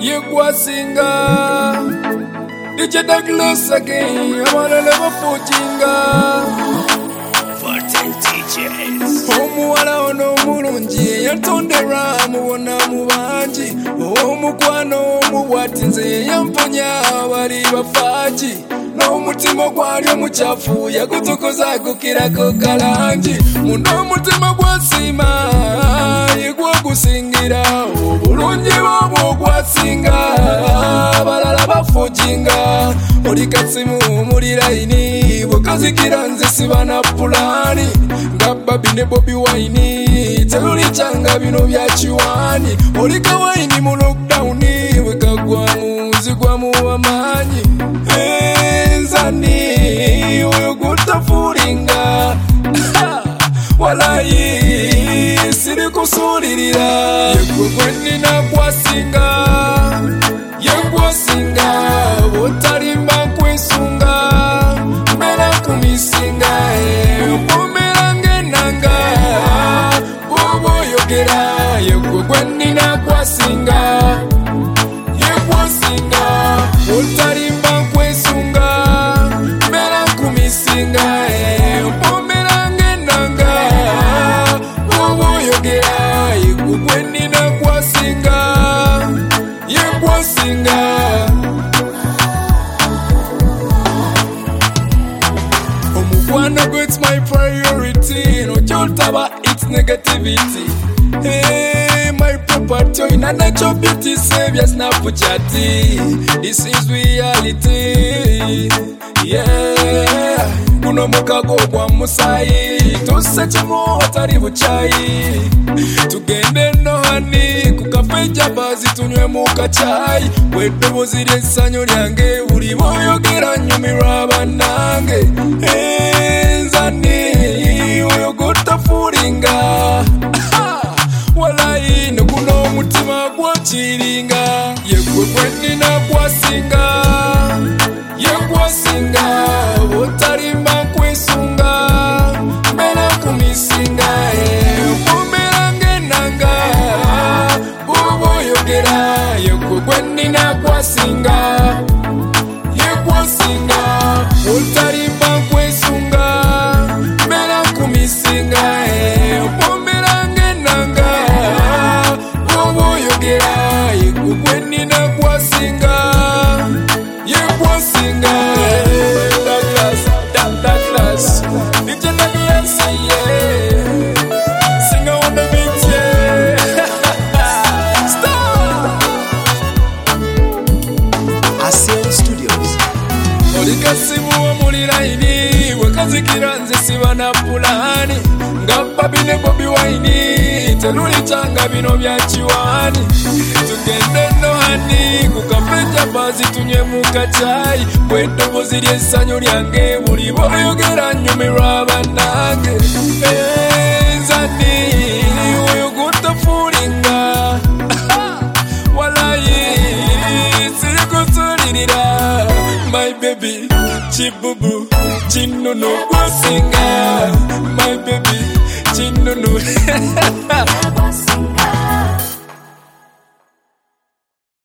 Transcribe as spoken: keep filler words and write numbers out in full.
yegwasinga D J Douglas again, I wanna never fujinga Forten D Js Omuwala ono mulungi yantondera mubona mubanji omukwano omubwati nze yamponya bali bafaji n'omutima gwali omucafu yagutukuza gukirako kalangi muno omutima gwasiima yegwogusingira obulungi bwobwo gwasinga abalala bafujinga oli kasimu muri layini bukazikira nze siba na pulani nga Babi ne Bobi Wine teluli changa bino bya chiwani oli kawaini mu lockdown wekagwa muzigwa mu amanyi enzani oyo gutafuringa walayi siri kusulirira yegwe nina kwasinga yegwasinga botalimba kwesunga mera kumisinga pomerange nanga bobo yogera yegwe nina kwasinga yegwasinga botalimba kwesunga mera kumisinga pomerange nanga bobo yogera yegwe nina kwasinga yegwasinga Omukwano gwe it's my priority no joltaba it's negativity hey my property na natural beauty savior Snapchat this is reality yeah kuno mukago kwa musayi tusechemo atari buchayi tugende no hani kukafeja bazi tunywe mukachayi wedobo zire sanyo lyange uri boyogera nyumira banange enzani oyo gutafuringa walayi no kuno mutima gwachiringa yegwe nina kwasinga yegwasinga botalimba kwesunga mera kumisinga pomerange nanga bobo yogera yegwe nina kwasinga yegwasinga botalimba kwesunga mera kumisinga pomerange nanga bobo yogera yegwe nina kwasinga yegwasinga Douglas, Douglas, D J Douglas, yeah. Sing on the beat, yeah. Stop. Aseo Studios Olika simu wa muri layini wakazikira nze siba na pulani nga Babi ne Bobi Wine teluli changa bino bya chiwani tugende no hani kukafeja bazi tunywe mukachayi wedobo ziri esanyo lyange buli boyogera nyumirwa banange enzani oyo gutafuringa walayi siri kusulirira my baby chibubu chinunu kwasinga my baby chinunu